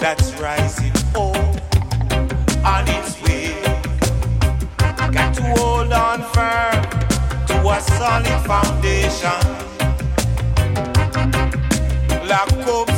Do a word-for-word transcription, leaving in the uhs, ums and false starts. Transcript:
that's rising hope on its way. Got to hold on firm to a solid foundation. Lock up